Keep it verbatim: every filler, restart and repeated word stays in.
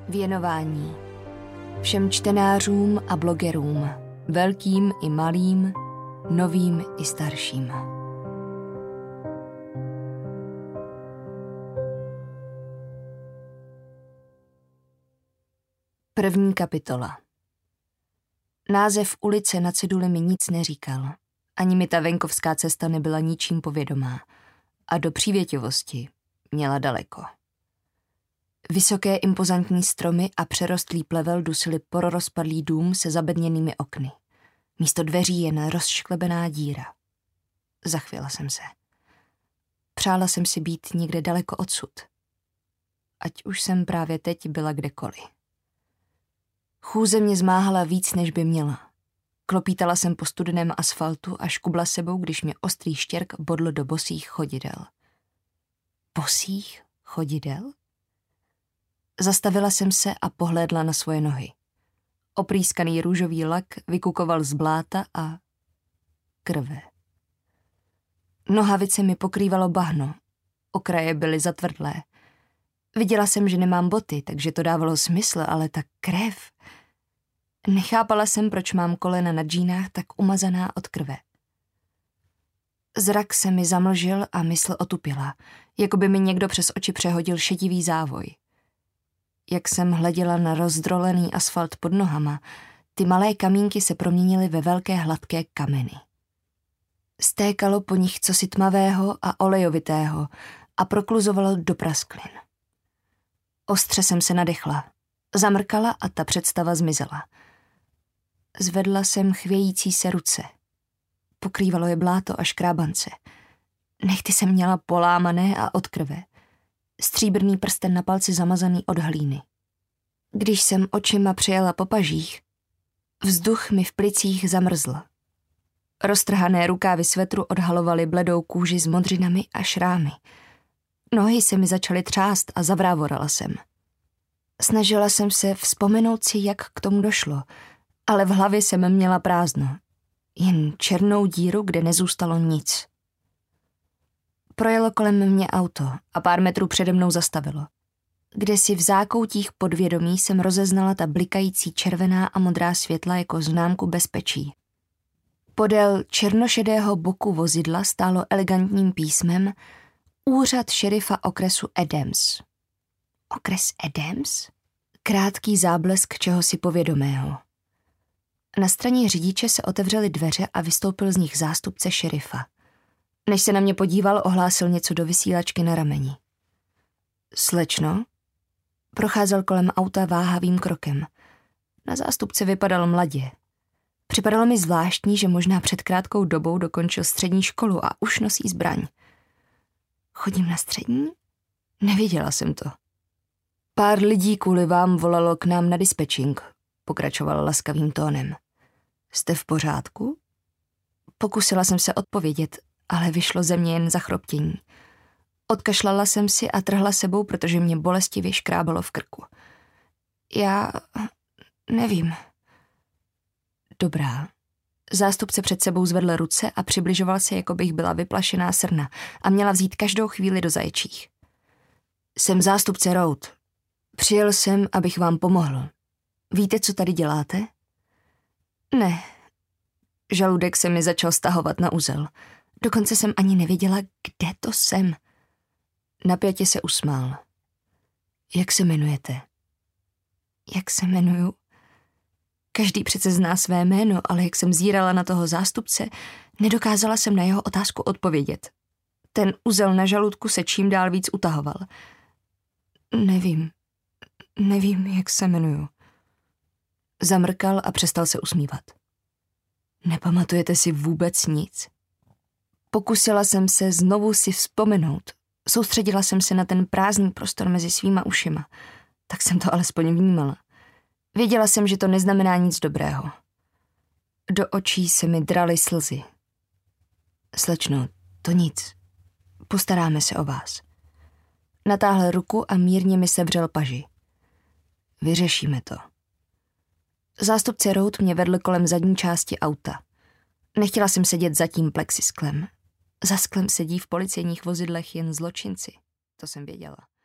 Věnování. Všem čtenářům a blogerům, velkým i malým, novým i starším. První kapitola. Název ulice na ceduli mi nic neříkal. Ani mi ta venkovská cesta nebyla ničím povědomá. A do přívětivosti měla daleko. Vysoké impozantní stromy a přerostlý plevel dusily porozpadlý dům se zabedněnými okny. Místo dveří jen rozšklebená díra. Zachvěla jsem se. Přála jsem si být někde daleko odsud. Ať už jsem právě teď byla kdekoliv. Chůze mě zmáhala víc, než by měla. Klopítala jsem po studeném asfaltu a škubla sebou, když mě ostrý štěrk bodl do bosých chodidel. Bosých chodidel? Zastavila jsem se a pohlédla na svoje nohy. Oprýskaný růžový lak vykukoval z bláta a krve. Nohavice mi pokrývalo bahno. Okraje byly zatvrdlé. Viděla jsem, že nemám boty, takže to dávalo smysl, ale ta krev... Nechápala jsem, proč mám kolena na džínách tak umazaná od krve. Zrak se mi zamlžil a mysl otupila, jako by mi někdo přes oči přehodil šedivý závoj. Jak jsem hleděla na rozdrolený asfalt pod nohama, ty malé kamínky se proměnily ve velké hladké kameny. Stékalo po nich cosi tmavého a olejovitého a prokluzovalo do prasklin. Ostře jsem se nadechla, zamrkala a ta představa zmizela. Zvedla jsem chvějící se ruce. Pokrývalo je bláto a škrábance. Nehty jsem měla polámané a od krve. Stříbrný prsten na palci zamazaný od hlíny. Když jsem očima přejela po pažích, vzduch mi v plicích zamrzl. Roztrhané rukávy svetru odhalovaly bledou kůži s modřinami a šrámy. Nohy se mi začaly třást a zavrávorala jsem. Snažila jsem se vzpomenout si, jak k tomu došlo, ale v hlavě jsem měla prázdno. Jen černou díru, kde nezůstalo nic. Projelo kolem mě auto a pár metrů přede mnou zastavilo. Kdesi v zákoutích podvědomí jsem rozeznala ta blikající červená a modrá světla jako známku bezpečí. Podél černošedého boku vozidla stálo elegantním písmem Úřad šerifa okresu Adams. Okres Adams? Krátký záblesk čehosi povědomého. Na straně řidiče se otevřely dveře a vystoupil z nich zástupce šerifa. Než se na mě podíval, ohlásil něco do vysílačky na rameni. Slečno? Procházel kolem auta váhavým krokem. Na zástupce vypadal mladě. Připadalo mi zvláštní, že možná před krátkou dobou dokončil střední školu a už nosí zbraň. Chodím na střední? Nevěděla jsem to. Pár lidí kvůli vám volalo k nám na dispečing, pokračoval laskavým tónem. Jste v pořádku? Pokusila jsem se odpovědět, ale vyšlo ze mě jen zachroptění. Odkašlala jsem si a trhla sebou, protože mě bolestivě škrábalo v krku. Já... nevím. Dobrá. Zástupce před sebou zvedl ruce a přibližoval se, jako bych byla vyplašená srna a měla vzít každou chvíli do zaječích. Jsem zástupce Road. Přijel jsem, abych vám pomohl. Víte, co tady děláte? Ne. Žaludek se mi začal stahovat na uzel. Dokonce jsem ani nevěděla, kde to jsem. Napjatě se usmál. Jak se jmenujete? Jak se jmenuju? Každý přece zná své jméno, ale jak jsem zírala na toho zástupce, nedokázala jsem na jeho otázku odpovědět. Ten uzel na žaludku se čím dál víc utahoval. Nevím. Nevím, jak se jmenuju. Zamrkal a přestal se usmívat. Nepamatujete si vůbec nic? Pokusila jsem se znovu si vzpomenout. Soustředila jsem se na ten prázdný prostor mezi svýma ušima. Tak jsem to alespoň vnímala. Věděla jsem, že to neznamená nic dobrého. Do očí se mi draly slzy. Slečno, to nic. Postaráme se o vás. Natáhl ruku a mírně mi sevřel paži. Vyřešíme to. Zástupce Road mě vedl kolem zadní části auta. Nechtěla jsem sedět za tím plexisklem. Za sklem sedí v policejních vozidlech jen zločinci. To jsem věděla.